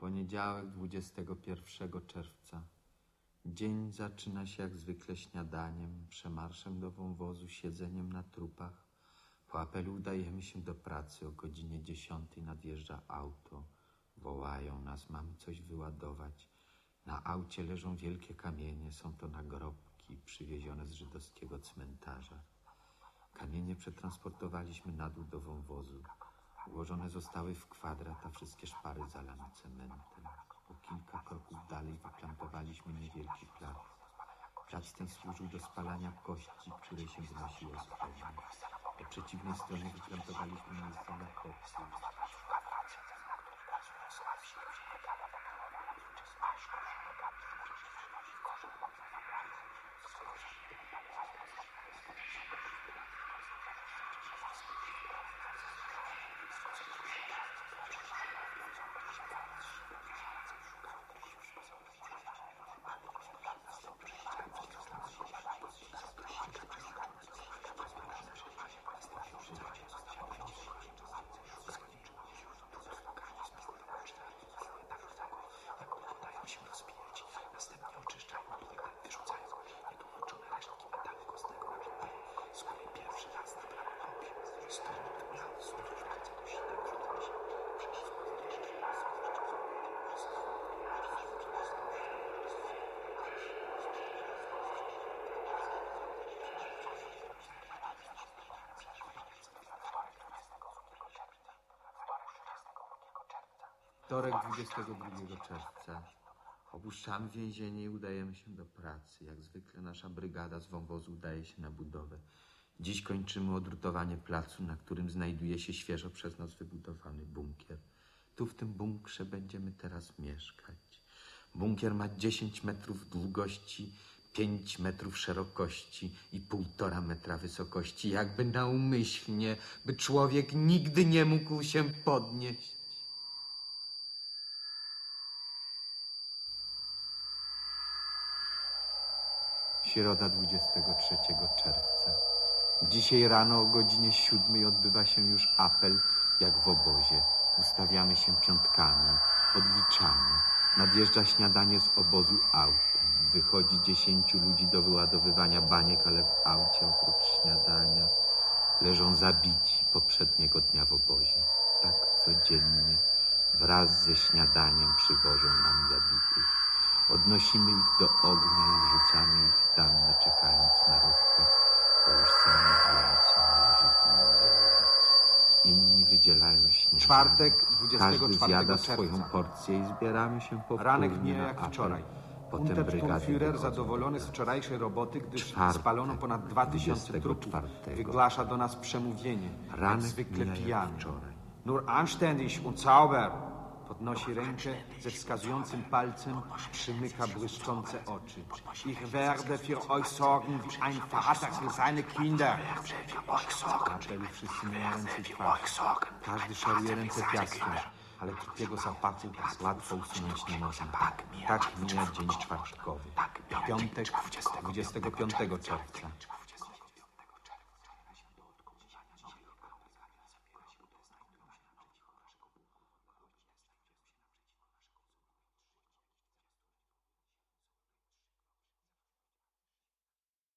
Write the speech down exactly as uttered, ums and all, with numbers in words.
Poniedziałek, dwudziestego pierwszego czerwca. Dzień zaczyna się jak zwykle śniadaniem, przemarszem do wąwozu, siedzeniem na trupach. Po apelu udajemy się do pracy. O godzinie dziesiątej nadjeżdża auto. Wołają nas, mamy coś wyładować. Na aucie leżą wielkie kamienie. Są to nagrobki przywiezione z żydowskiego cmentarza. Kamienie przetransportowaliśmy na dół do wąwozu. Ułożone zostały w kwadrat, a wszystkie szpary zalane cementem. O kilka kroków dalej wyplantowaliśmy niewielki plac. Plac ten służył do spalania kości, której się wnosiło z pełni. Po przeciwnej stronie wyplantowaliśmy miejsce na kopcy. Wtorek, dwudziestego drugiego czerwca. Opuszczamy więzienie i udajemy się do pracy. Jak zwykle nasza brygada z wąwozu udaje się na budowę. Dziś kończymy odrutowanie placu, na którym znajduje się świeżo przez nas wybudowany bunkier. Tu w tym bunkrze będziemy teraz mieszkać. Bunkier ma dziesięć metrów długości, pięć metrów szerokości i półtora metra wysokości. Jakby naumyślnie, by człowiek nigdy nie mógł się podnieść. Środa, dwudziestego trzeciego czerwca. Dzisiaj rano o godzinie siódmej odbywa się już apel, jak w obozie. Ustawiamy się piątkami, odliczamy. Nadjeżdża śniadanie z obozu autem. Wychodzi dziesięciu ludzi do wyładowywania baniek, ale w aucie oprócz śniadania leżą zabici poprzedniego dnia w obozie. Tak codziennie wraz ze śniadaniem przywożą nam zabitych. Odnosimy ich do ognia i wrzucamy ich tam, nie czekając na rozkaz, bo już sami wiemy, co należy z nimi zrobić. Inni wydzielają śniadanie. Czwartek, dwudziestego czwartego Każdy zjada czerwca. swoją porcję i zbieramy się po Ranek mija jak wczoraj. Potem Untersturmführer brygady zadowolony z wczorajszej roboty, gdyż Czwartek, spalono ponad dwa tysiące trupów, dwudziestego wygłasza do nas przemówienie, jak Ranek zwykle mija jak pijany. wczoraj. Nur anständig und sauber. Podnosi rękę ze wskazującym palcem, przymyka błyszczące oczy. Ich werde für euch sorgen wie ein Vater für seine Kinder. Na apelu wszyscy myją ręce i twarz. Każdy szaruje ręce piaskiem, ale trupiego zapachu łatwo usunąć nie można. Tak mija dzień czwartkowy. Piątek, dwudziestego piątego czerwca.